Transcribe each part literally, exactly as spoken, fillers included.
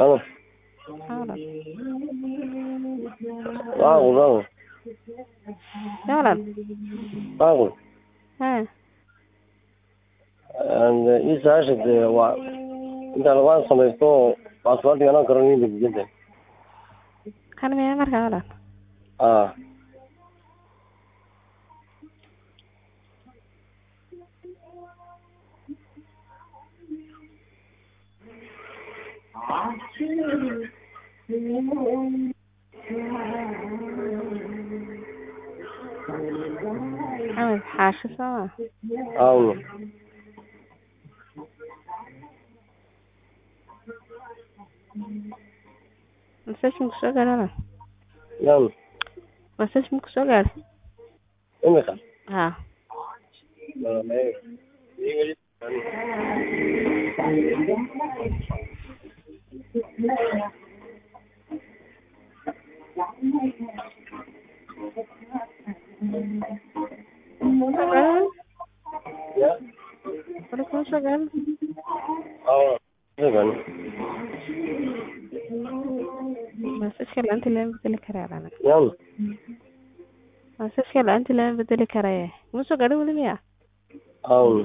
Aló. Ahora, Pago, pago. ahora, Pago. eh, And ii saashid waa inta lagu samaysto password yana garanaynin digida. kan miyaa markaa ahora? Ah. Ahmed xaashi soo ma? Awno. Message ma kusoo gaadhay ahora? Yan. Message ma kusoo gaadhay? Imika. Haa. Soo Ya. Wali kuma soo gaadhin? Awno. Igan. Message-ka la'aanta lama bedeli karaa anaga. Yan. Message-ka la'aanta lama bedeli karaaye. Kuma soo gaadhin weli miyaa? Awno.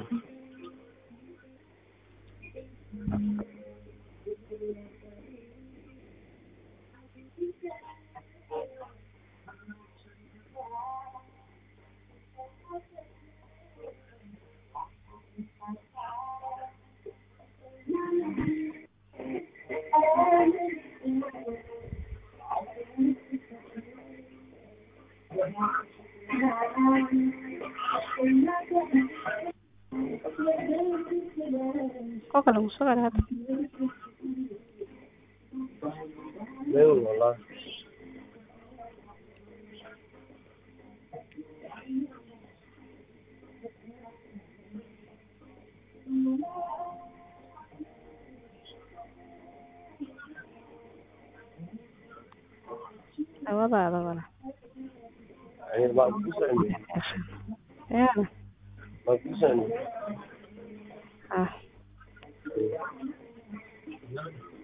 Koo kale ma soo gaadhay hadda? Leeyahay wallahi. Labadaada wala. Ay ma ku soo Yaa. ma ku soo Ah.